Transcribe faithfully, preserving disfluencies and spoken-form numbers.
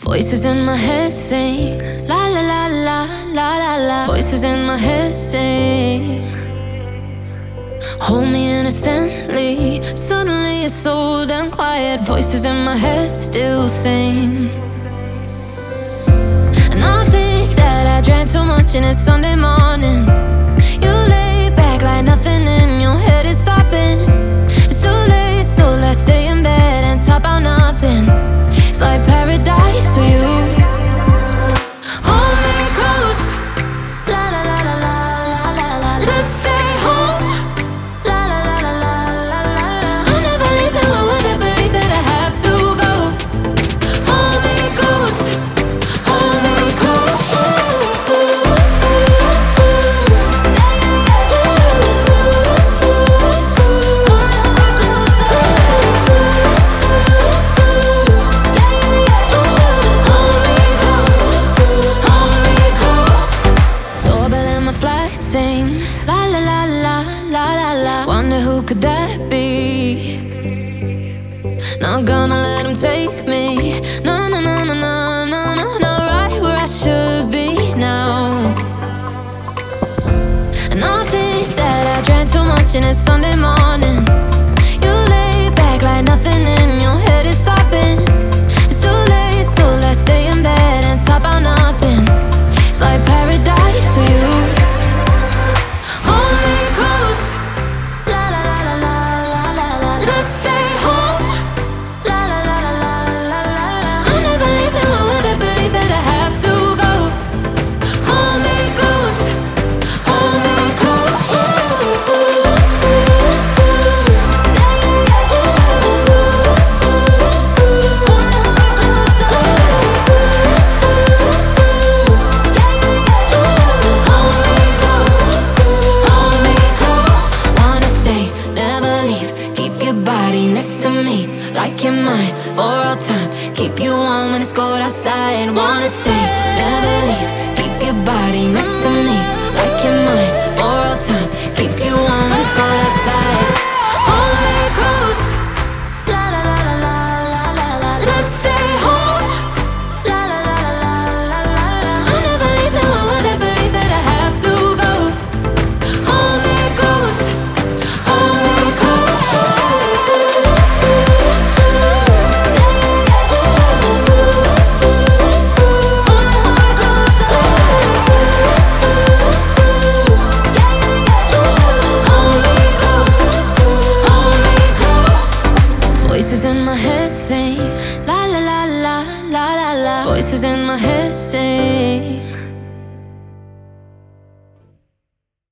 Voices in my head sing la la la la la la la. Voices in my head sing. Hold me innocently. Suddenly it's so damn quiet. Voices in my head still sing. And I think that I drank too much and it's Sunday morning. You lay back like nothing in your head is stopping. It's too late, so let's stay in bed and talk about nothing. It's like paradise with you. Hold me close. La la la la la la la la. Let's stay home. La la la la la la la. I'll never leave you. I wouldn't believe that I have to go. Hold me close. Hold me close. Sings la la la la la la la. Wonder who could that be? Not gonna let him take me. No, no, no, no, no, no, no, no. Right where I should be now. And I think that I drank too much and it's Sunday morning. You lay back like nothing in your head is stopping. It's too late, so let's stay in bed and talk about nothing. It's like paradise with you. Next to me, like you're mine for all time. Keep you warm when it's cold outside. Wanna stay, never leave. Keep your body next to me, like you're mine for all time. Keep you warm when it's cold outside. Hold me close. La la la la la la la la. Let's stay home. La la la la la la la. I'll never leave you. I wouldn't believe that I have to go. Hold me close. Hold me close. Voices in my head sing la la la la la la la. Voices in my head sing.